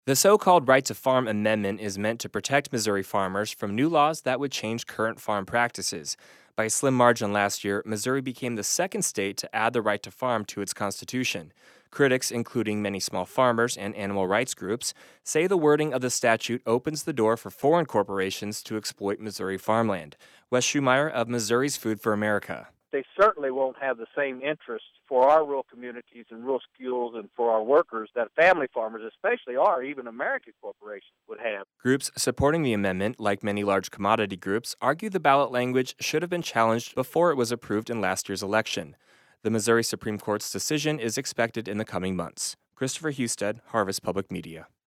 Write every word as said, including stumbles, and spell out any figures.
The so-called Right to Farm Amendment is meant to protect Missouri farmers from new laws that would change current farm practices. By a slim margin last year, Missouri became the second state to add the right to farm to its constitution. Critics, including many small farmers and animal rights groups, say the wording of the statute opens the door for foreign corporations to exploit Missouri farmland. Wes Schumeyer of Missouri's Food for America. They certainly won't have the same interest for our rural communities and rural schools and for our workers that family farmers, especially, or even American corporations would have. Groups supporting the amendment, like many large commodity groups, argue the ballot language should have been challenged before it was approved in last year's election. The Missouri Supreme Court's decision is expected in the coming months. Christopher Husted, Harvest Public Media.